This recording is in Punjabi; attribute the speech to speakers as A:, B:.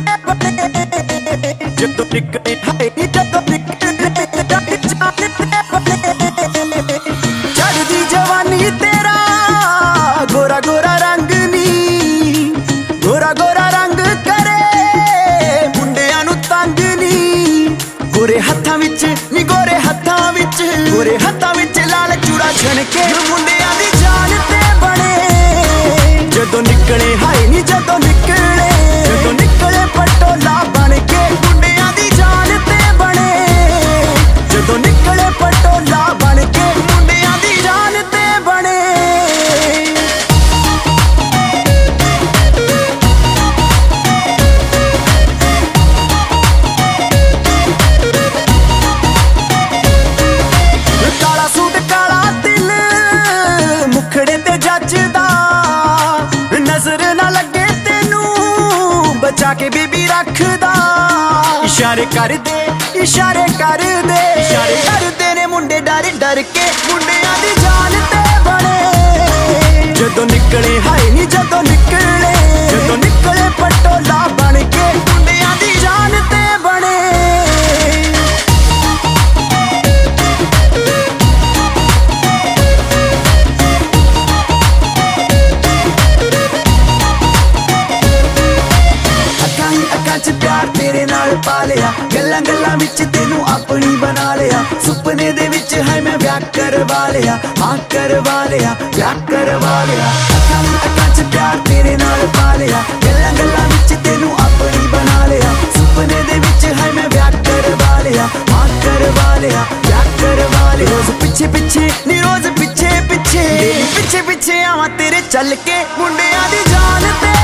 A: ਜਦੋਂ ਨਿਕਲੇ ਹਾਏ ਨੀ ਜਦੋਂ ਨਿਕਲੇ ਜਾਨ ਤੇ ਬਣੇ ਚੜ੍ਹਦੀ ਜਵਾਨੀ ਤੇਰਾ ਗੋਰਾ ਗੋਰਾ ਰੰਗ ਨੀ ਗੋਰਾ ਗੋਰਾ ਰੰਗ ਕਰੇ ਮੁੰਡਿਆਂ ਨੂੰ ਤੰਗ ਨੀ ਗੋਰੇ ਹੱਥਾਂ ਵਿੱਚ ਨੀ ਗੋਰੇ ਹੱਥਾਂ ਵਿੱਚ ਲਾਲ ਚੂੜਾ ਛਣ ਕੇ ਮੁੰਡਿਆਂ ਦੀ ਜਾਨ ਤੇ ਬਣੇ ਜਦੋਂ ਨਿਕਲੇ ਹਾਏ ਨੀ ਜਦੋਂ ਨਿਕਲੇ ਪਟੋਲਾ ਬਣ ਕੇ ਮੁੰਡਿਆਂ ਦੀ ਜਾਨ ਤੇ ਬਣੇ ਜਦੋਂ ਨਿਕਲੇ ਪਟੋਲਾ ਬਣ ਕੇ ਮੁੰਡਿਆਂ ਦੀ ਜਾਨ ਤੇ ਬਣੇ ਕਾਲਾ ਸੂਟ ਕਾਲਾ ਦਿਲ ਮੁਖੜੇ ਤੇ ਜੱਜਦਾ ਨਜ਼ਰ ਨਾ ਲੱਗੇ ਤੈਨੂੰ ਬਚਾ ਕੇ ਬੀਬੀ ਰੱਖਦਾ ਇਸ਼ਾਰੇ ਕਰਦੇ ਨੇ ਮੁੰਡੇ ਡਰ ਡਰ ਕੇ ਮੁੰਡਿਆਂ ਦੀ ਜਾਨ ਤੇ ਬਣੇ ਜਦੋਂ ਨਿਕਲੇ ਹਾਏ ਨੀ ਜਦੋਂ ਨਿਕਲੇ ਪਟੋਲਾ ਬਣ ਕੇ ਮੁੰਡਿਆਂ ਦੀ ਜਾਨ ਤੇ ਬਣੇ ਅੱਖਾਂ 'ਚ ਪਿਆਰ ਤੇਰੇ ਨਾਲ ਪਾ ਲਿਆ ਗੱਲਾਂ ਗੱਲਾਂ ਵਿੱਚ ਤੈਨੂੰ ਆਪਣੀ ਬਣਾ ਲਿਆ ਸੁਪਨੇ ਦੇ ਵਿੱਚ ਹੈ ਮੈਂ ਵਿਆਹ ਕਰਵਾ ਲਿਆ ਹਾਂ ਕਰਵਾ ਲਿਆ ਵਿਆਹ ਕਰਵਾ ਲਿਆ ਅੱਖਾਂ 'ਚ ਪਿਆਰ ਤੇਰੇ ਨਾਲ ਪਾ ਲਿਆ ਗੱਲਾਂ ਗੱਲਾਂ ਵਿੱਚ ਤੈਨੂੰ ਆਪਣੀ ਬਣਾ ਲਿਆ ਸੁਪਨੇ ਦੇ ਵਿੱਚ ਹੈ ਮੈਂ ਵਿਆਹ ਕਰਵਾ ਲਿਆ ਹਾਂ ਕਰਵਾ ਲਿਆ ਵਿਆਹ ਕਰਵਾ ਲਿਆ ਰੋਜ਼ ਪਿੱਛੇ ਪਿੱਛੇ ਨੀ ਰੋਜ਼ ਪਿੱਛੇ ਪਿੱਛੇ ਆਵਾਂ ਤੇਰੇ ਚੱਲ ਕੇ ਮੁੰਡਿਆਂ ਦੀ ਜਾਨ ਤੇ